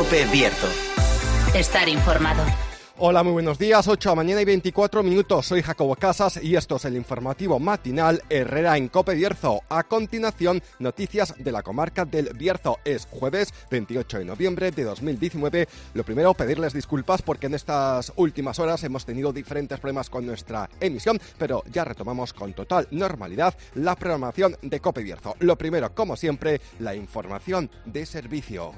COPE Bierzo. Estar informado. Hola, muy buenos días, 8 de la mañana y 24 minutos. Soy Jacobo Casas y esto es el informativo matinal Herrera en COPE Bierzo. A continuación, noticias de la comarca del Bierzo. Es jueves 28 de noviembre de 2019. Lo primero, pedirles disculpas porque en estas últimas horas hemos tenido diferentes problemas con nuestra emisión, pero ya retomamos con total normalidad la programación de COPE Bierzo. Lo primero, como siempre, la información de servicio.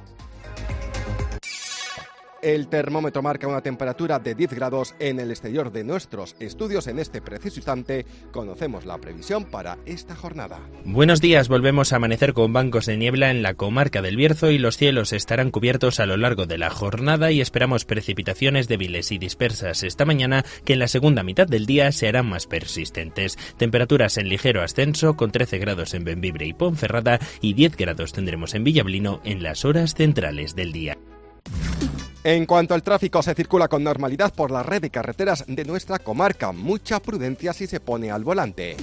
El termómetro marca una temperatura de 10 grados en el exterior de nuestros estudios. En este preciso instante conocemos la previsión para esta jornada. Buenos días, volvemos a amanecer con bancos de niebla en la comarca del Bierzo y los cielos estarán cubiertos a lo largo de la jornada y esperamos precipitaciones débiles y dispersas esta mañana que en la segunda mitad del día se harán más persistentes. Temperaturas en ligero ascenso con 13 grados en Bembibre y Ponferrada y 10 grados tendremos en Villablino en las horas centrales del día. En cuanto al tráfico, se circula con normalidad por la red de carreteras de nuestra comarca. Mucha prudencia si se pone al volante.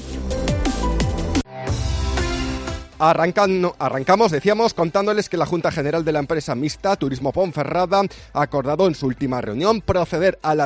Arrancamos, decíamos, contándoles que la Junta General de la empresa mixta Turismo Ponferrada ha acordado en su última reunión proceder a la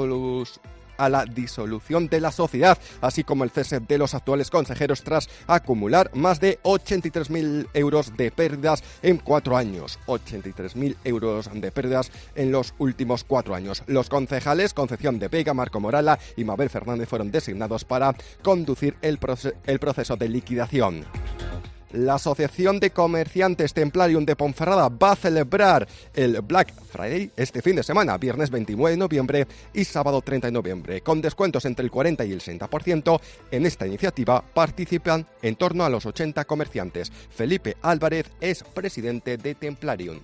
disolución de la sociedad, así como el cese de los actuales consejeros tras acumular más de 83.000 euros de pérdidas en 4 años. 83.000 euros de pérdidas en los últimos 4 años. Los concejales Concepción de Vega, Marco Morala y Mabel Fernández fueron designados para conducir el proceso de liquidación. La Asociación de Comerciantes Templarium de Ponferrada va a celebrar el Black Friday este fin de semana, viernes 29 de noviembre y sábado 30 de noviembre, con descuentos entre el 40 y el 60%. En esta iniciativa participan en torno a los 80 comerciantes. Felipe Álvarez es presidente de Templarium.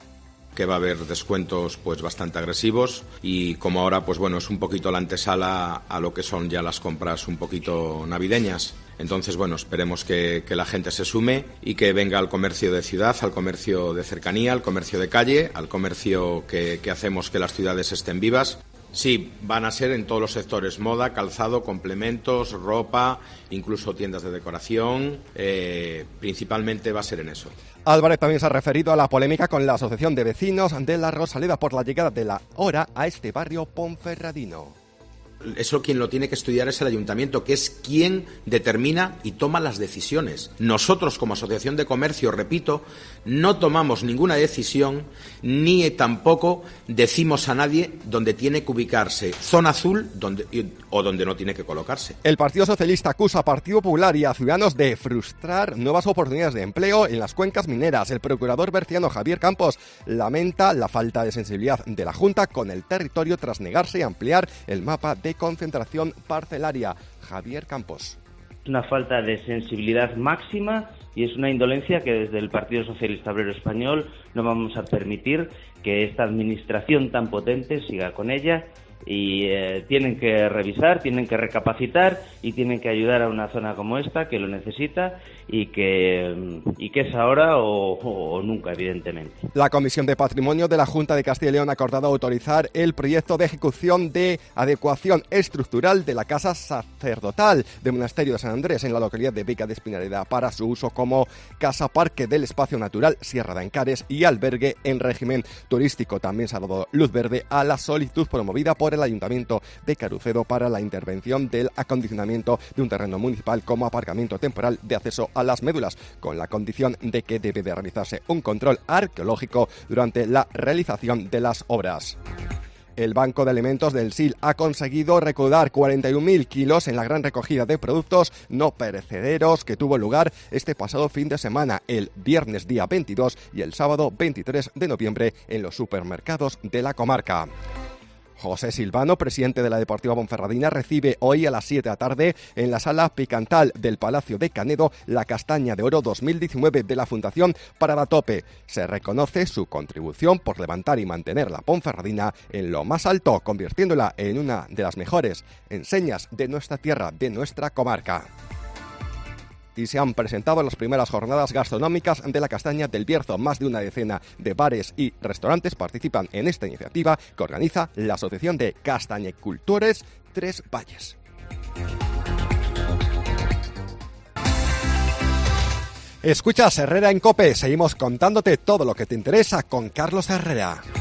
Que va a haber descuentos pues bastante agresivos y como ahora pues bueno es un poquito la antesala a lo que son ya las compras un poquito navideñas. Entonces bueno, esperemos que la gente se sume y que venga al comercio de ciudad, al comercio de cercanía, al comercio de calle, al comercio que hacemos que las ciudades estén vivas. Sí, van a ser en todos los sectores, moda, calzado, complementos, ropa, incluso tiendas de decoración, principalmente va a ser en eso. Álvarez también se ha referido a la polémica con la Asociación de Vecinos de la Rosaleda por la llegada de la hora a este barrio ponferradino. Eso quien lo tiene que estudiar es el ayuntamiento, que es quien determina y toma las decisiones. Nosotros, como asociación de comercio, repito, no tomamos ninguna decisión ni tampoco decimos a nadie dónde tiene que ubicarse zona azul o donde no tiene que colocarse. El Partido Socialista acusa a Partido Popular y a Ciudadanos de frustrar nuevas oportunidades de empleo en las cuencas mineras. El procurador berciano Javier Campos lamenta la falta de sensibilidad de la Junta con el territorio tras negarse a ampliar el mapa de concentración parcelaria. Javier Campos. Es una falta de sensibilidad máxima y es una indolencia que desde el Partido Socialista Obrero Español no vamos a permitir que esta administración tan potente siga con ella y tienen que revisar, tienen que recapacitar y tienen que ayudar a una zona como esta que lo necesita y que es ahora o nunca, evidentemente. La Comisión de Patrimonio de la Junta de Castilla y León ha acordado autorizar el proyecto de ejecución de adecuación estructural de la Casa Sacerdotal del Monasterio de San Andrés en la localidad de Vega de Espinareda para su uso como casa parque del espacio natural Sierra de Ancares y albergue en régimen turístico. También se ha dado luz verde a la solicitud promovida por el Ayuntamiento de Carucedo para la intervención del acondicionamiento de un terreno municipal como aparcamiento temporal de acceso a las médulas, con la condición de que debe de realizarse un control arqueológico durante la realización de las obras. El Banco de Alimentos del SIL ha conseguido recaudar 41.000 kilos en la gran recogida de productos no perecederos que tuvo lugar este pasado fin de semana, el viernes día 22 y el sábado 23 de noviembre en los supermercados de la comarca. José Silvano, presidente de la Deportiva Ponferradina, recibe hoy a las 7 de la tarde en la Sala Picantal del Palacio de Canedo la Castaña de Oro 2019 de la Fundación Parada-Tope. Se reconoce su contribución por levantar y mantener la Ponferradina en lo más alto, convirtiéndola en una de las mejores enseñas de nuestra tierra, de nuestra comarca. Y se han presentado las primeras jornadas gastronómicas de la Castaña del Bierzo. Más de una decena de bares y restaurantes participan en esta iniciativa que organiza la Asociación de Castañecultores Tres Valles. Escuchas Herrera en COPE, seguimos contándote todo lo que te interesa con Carlos Herrera.